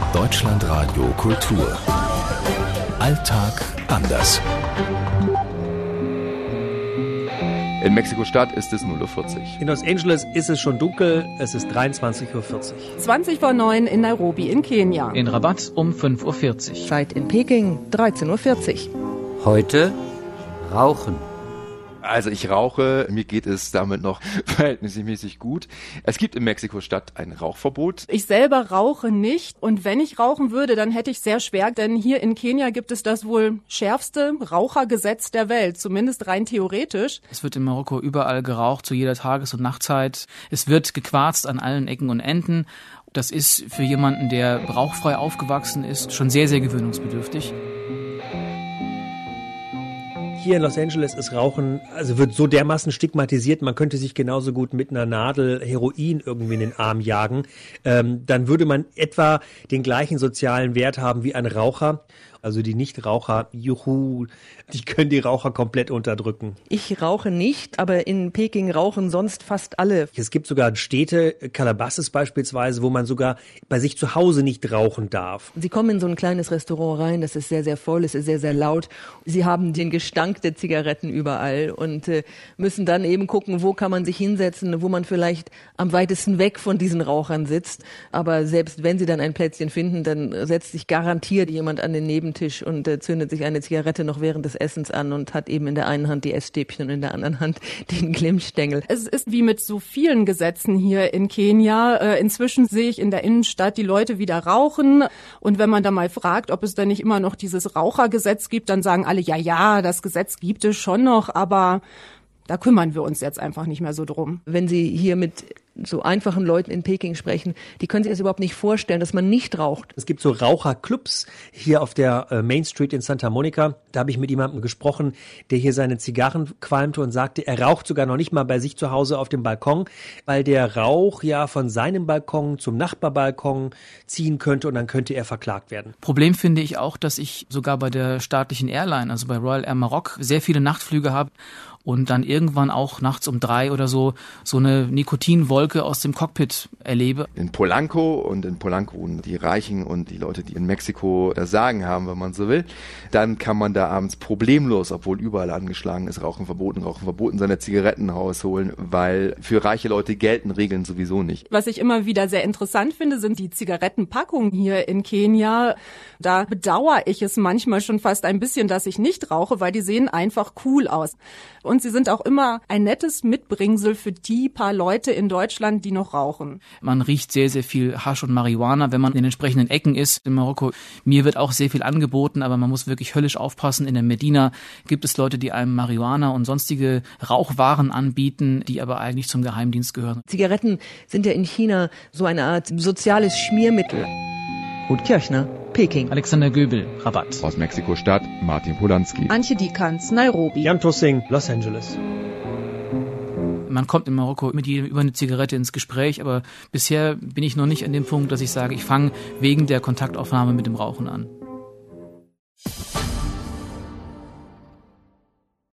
Deutschlandradio Kultur. Alltag anders. In Mexiko-Stadt ist es 0:40 Uhr. In Los Angeles ist es schon dunkel, es ist 23:40 Uhr. 20:09 in Nairobi in Kenia. In Rabat um 5:40 Uhr. Zeit in Peking 13:40 Uhr. Heute Rauchen. Also ich rauche, mir geht es damit noch verhältnismäßig gut. Es gibt in Mexiko-Stadt ein Rauchverbot. Ich selber rauche nicht und wenn ich rauchen würde, dann hätte ich sehr schwer, denn hier in Kenia gibt es das wohl schärfste Rauchergesetz der Welt, zumindest rein theoretisch. Es wird in Marokko überall geraucht, zu jeder Tages- und Nachtzeit. Es wird gequarzt an allen Ecken und Enden. Das ist für jemanden, der rauchfrei aufgewachsen ist, schon sehr, sehr gewöhnungsbedürftig. Hier in Los Angeles ist Rauchen, also wird so dermaßen stigmatisiert, man könnte sich genauso gut mit einer Nadel Heroin irgendwie in den Arm jagen. Dann würde man etwa den gleichen sozialen Wert haben wie ein Raucher. Also die Nichtraucher, juhu, die können die Raucher komplett unterdrücken. Ich rauche nicht, aber in Peking rauchen sonst fast alle. Es gibt sogar Städte, Calabasas beispielsweise, wo man sogar bei sich zu Hause nicht rauchen darf. Sie kommen in so ein kleines Restaurant rein, das ist sehr, sehr voll, es ist sehr, sehr laut. Sie haben den Gestank der Zigaretten überall und müssen dann eben gucken, wo kann man sich hinsetzen, wo man vielleicht am weitesten weg von diesen Rauchern sitzt. Aber selbst wenn sie dann ein Plätzchen finden, dann setzt sich garantiert jemand an den Nebentisch und zündet sich eine Zigarette noch während des Essens an und hat eben in der einen Hand die Essstäbchen und in der anderen Hand den Glimmstängel. Es ist wie mit so vielen Gesetzen hier in Kenia. Inzwischen sehe ich in der Innenstadt die Leute wieder rauchen. Und wenn man da mal fragt, ob es da nicht immer noch dieses Rauchergesetz gibt, dann sagen alle, ja, das Gesetz gibt es schon noch, aber da kümmern wir uns jetzt einfach nicht mehr so drum. Wenn Sie hier mit so einfachen Leuten in Peking sprechen, die können sich das überhaupt nicht vorstellen, dass man nicht raucht. Es gibt so Raucherclubs hier auf der Main Street in Santa Monica. Da habe ich mit jemandem gesprochen, der hier seine Zigarren qualmte und sagte, er raucht sogar noch nicht mal bei sich zu Hause auf dem Balkon, weil der Rauch ja von seinem Balkon zum Nachbarbalkon ziehen könnte und dann könnte er verklagt werden. Problem finde ich auch, dass ich sogar bei der staatlichen Airline, also bei Royal Air Maroc, sehr viele Nachtflüge habe und dann irgendwann auch nachts um 3 oder so eine Nikotinwolke aus dem Cockpit erlebe. In Polanco wohnen die Reichen und die Leute, die in Mexiko das Sagen haben, wenn man so will. Dann kann man da abends problemlos, obwohl überall angeschlagen ist, Rauchen verboten, seine Zigaretten rausholen, weil für reiche Leute gelten Regeln sowieso nicht. Was ich immer wieder sehr interessant finde, sind die Zigarettenpackungen hier in Kenia. Da bedauere ich es manchmal schon fast ein bisschen, dass ich nicht rauche, weil die sehen einfach cool aus. Und sie sind auch immer ein nettes Mitbringsel für die paar Leute in Deutschland, die noch rauchen. Man riecht sehr, sehr viel Hasch und Marihuana, wenn man in den entsprechenden Ecken ist in Marokko. Mir wird auch sehr viel angeboten, aber man muss wirklich höllisch aufpassen. In der Medina gibt es Leute, die einem Marihuana und sonstige Rauchwaren anbieten, die aber eigentlich zum Geheimdienst gehören. Zigaretten sind ja in China so eine Art soziales Schmiermittel. Ruth Kirchner, Peking. Alexander Göbel, Rabat. Aus Mexiko-Stadt, Martin Polanski. Antje Dikans, Nairobi. Jan Tussing, Los Angeles. Man kommt in Marokko mit jedem über eine Zigarette ins Gespräch, aber bisher bin ich noch nicht an dem Punkt, dass ich sage, ich fange wegen der Kontaktaufnahme mit dem Rauchen an.